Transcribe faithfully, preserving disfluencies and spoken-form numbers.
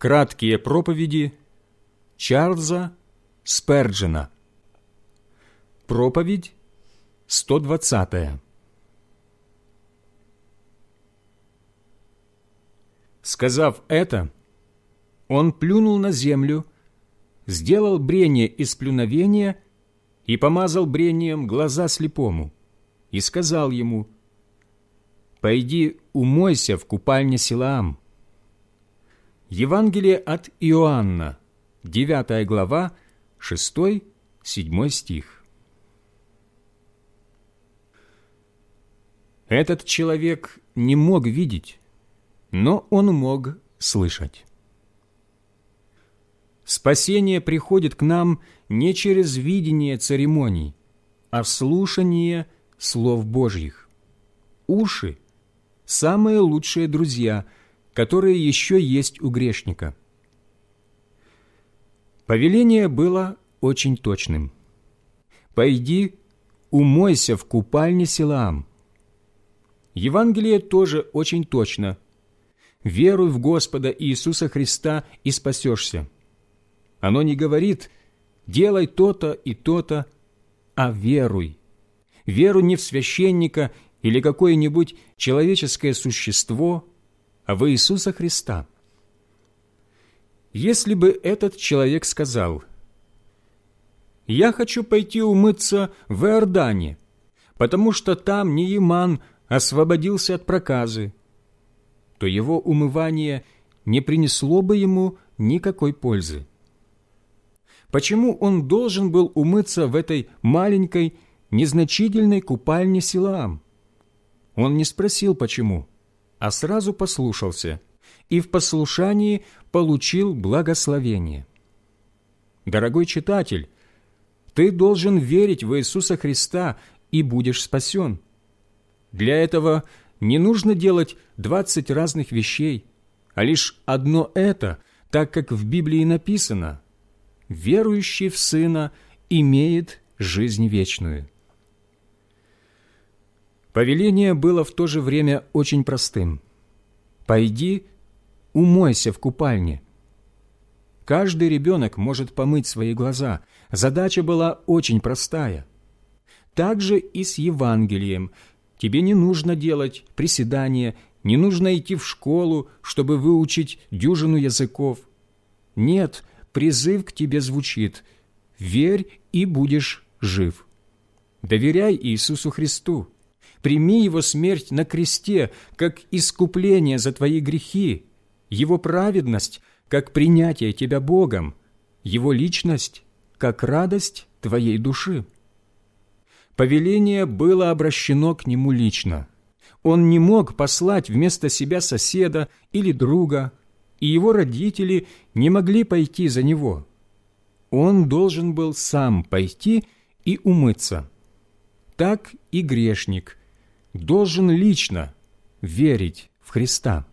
Краткие проповеди Чарльза Сперджена. Проповедь сто двадцатая. Сказав это, он плюнул на землю, сделал брение из плюновения и помазал брением глаза слепому, и сказал ему: «Пойди умойся в купальне Силаам». Евангелие от Иоанна, девятая глава, шестой-седьмой стих. Этот человек не мог видеть, но он мог слышать. Спасение приходит к нам не через видение церемоний, а в слушание слов Божьих. Уши – самые лучшие друзья, которые еще есть у грешника. Повеление было очень точным. «Пойди, умойся в купальне Силаам». Евангелие тоже очень точно. «Веруй в Господа Иисуса Христа и спасешься». Оно не говорит «делай то-то и то-то», а «веруй». Веруй не в священника или какое-нибудь человеческое существо, а в Иисуса Христа. Если бы этот человек сказал: «Я хочу пойти умыться в Иордане, потому что там Нееман освободился от проказы», то его умывание не принесло бы ему никакой пользы. Почему он должен был умыться в этой маленькой, незначительной купальне Силаам? Он не спросил, почему, а сразу послушался, и в послушании получил благословение. Дорогой читатель, ты должен верить в Иисуса Христа и будешь спасен. Для этого не нужно делать двадцать разных вещей, а лишь одно это, так как в Библии написано: «Верующий в Сына имеет жизнь вечную». Повеление было в то же время очень простым. «Пойди, умойся в купальне». Каждый ребенок может помыть свои глаза. Задача была очень простая. Так же и с Евангелием. Тебе не нужно делать приседания, не нужно идти в школу, чтобы выучить дюжину языков. Нет, призыв к тебе звучит: «Верь, и будешь жив». Доверяй Иисусу Христу. Прими Его смерть на кресте, как искупление за твои грехи, Его праведность, как принятие тебя Богом, Его личность, как радость твоей души. Повеление было обращено к Нему лично. Он не мог послать вместо себя соседа или друга, и его родители не могли пойти за него. Он должен был сам пойти и умыться. Так и грешник должен лично верить в Христа.